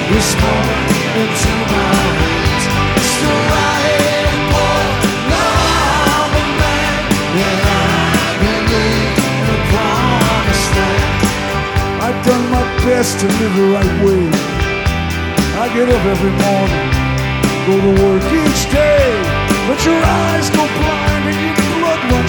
this morning into my hands. Still riding, boy, now I'm a man, and I believe in a promised land. I've done my best to live the right way. I get up every morning, go to work each day, but your eyes go blind and you